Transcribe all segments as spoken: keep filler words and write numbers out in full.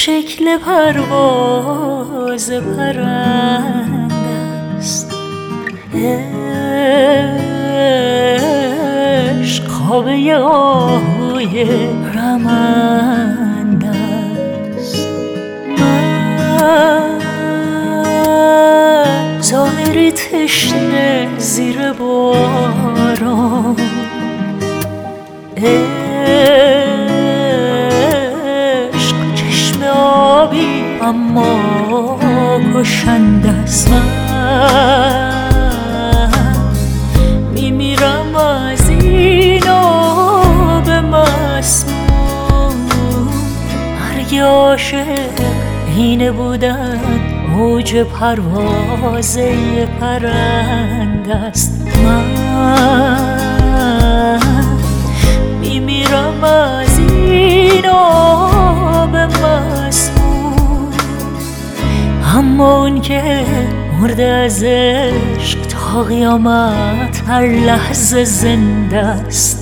شکل پرواز پرنده است. عشق خوابه آهوی رمنده است. من زاهری تشنه زیر باران، عشق چشم آبی اما کشنده است. من میمیرم از این آب مسموم. مرگ عاشق اینه بودن موج پروازه پرنده است. من میمیرم از این آب مسموم، اما اون که مرده از عشق تا قیامت هر لحظه زنده است.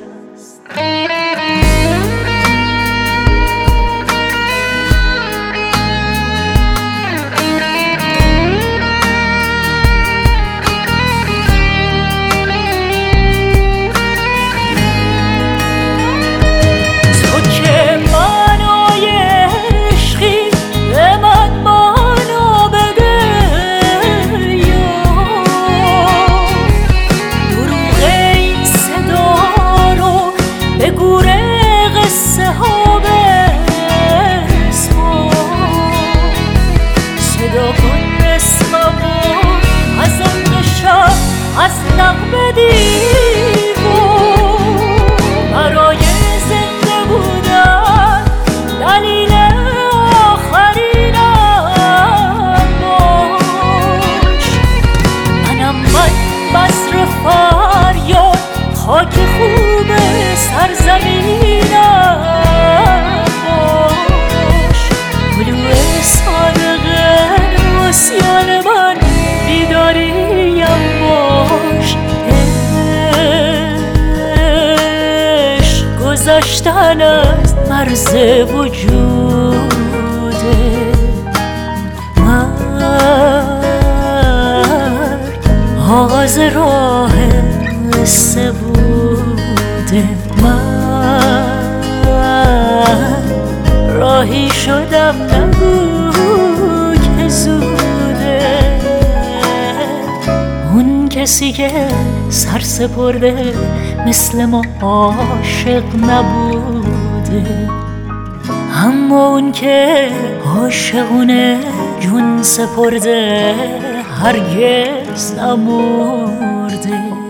از نغمه دیو برای زنده بودن دلیل آخرینم باش. منم من بذر فریاد خاک خوب سرزمینم باش. گلوه صادقه نوسیان من بیداریم باش. عشق گذشتن از مرز وجوده، مرگ آغاز راه قصه بوده. من راهی شدم نگو که زوده. اون کسی که سر سپرده مثل ما عاشق نبوده، اما اون که عاشقونه جون سپرده هرگز نمرده.